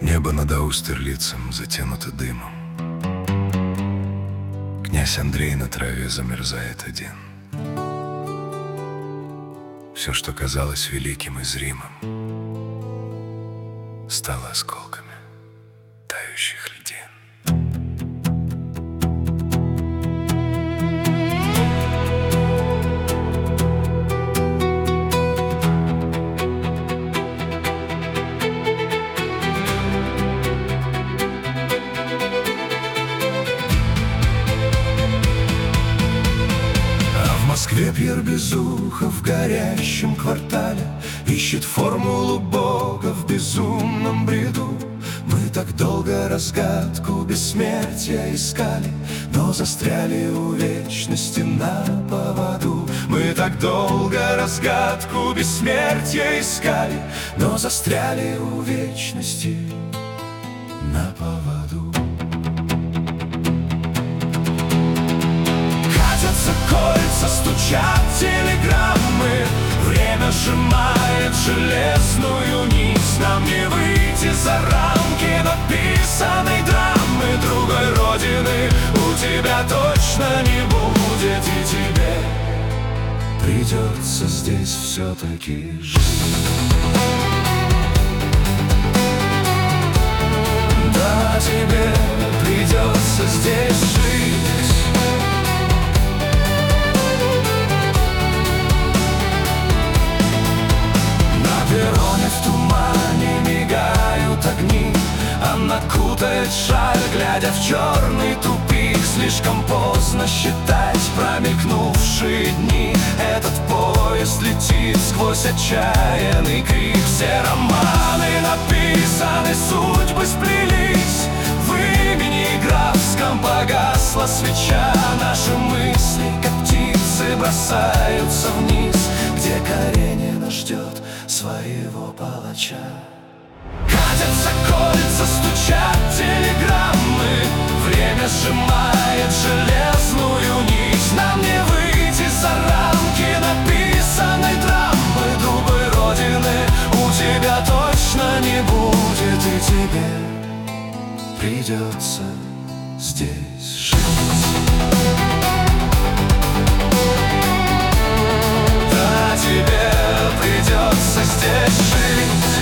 Небо над Аустерлицем затянуто дымом. Князь Андрей на траве замерзает один. Все, что казалось великим и зримым, стало осколками тающих льдин. В Москве Пьер Безухов в горящем квартале ищет формулу Бога в безумном бреду. Мы так долго разгадку бессмертия искали, но застряли у вечности на поводу. Мы так долго разгадку бессмертия искали, но застряли у вечности на поводу. Кольца, стучат телеграммы, время сжимает железную нить. Нам не выйти за рамки написанной драмы. Другой родины у тебя точно не будет, и тебе придется здесь все-таки жить. Да, тебе придется здесь жить. Перроне в тумане мигают огни, она кутает шаль, глядя в черный тупик. Слишком поздно считать промелькнувшие дни. Этот поезд летит сквозь отчаянный крик. Все романы написаны, судьбы сплелись. В имени графском погасла свеча. Наши мысли, как птицы, бросаются вниз, где Каренина ждет своего палача. Катятся кольца, стучат телеграммы, время сжимает железную нить. Нам не выйти за рамки написанной драмы. Другой родины у тебя точно не будет, и тебе придется здесь жить. Да, тебе придется здесь жить.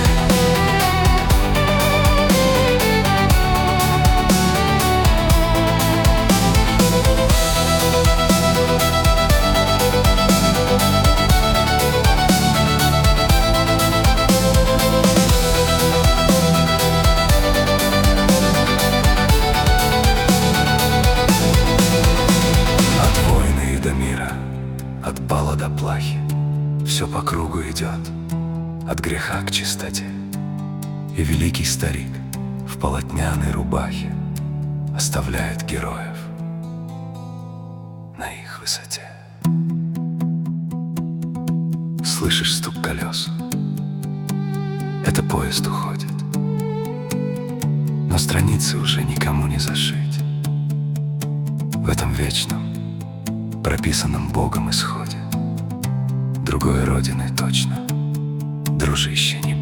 От войны и до мира, от бала до плахи, все по кругу идет, от греха к чистоте. И великий старик в полотняной рубахе оставляет героев на их высоте. Слышишь стук колес? Это поезд уходит, но страницы уже никому не зашить. В этом вечном, прописанном Богом исходе другой родины точно, дружище, не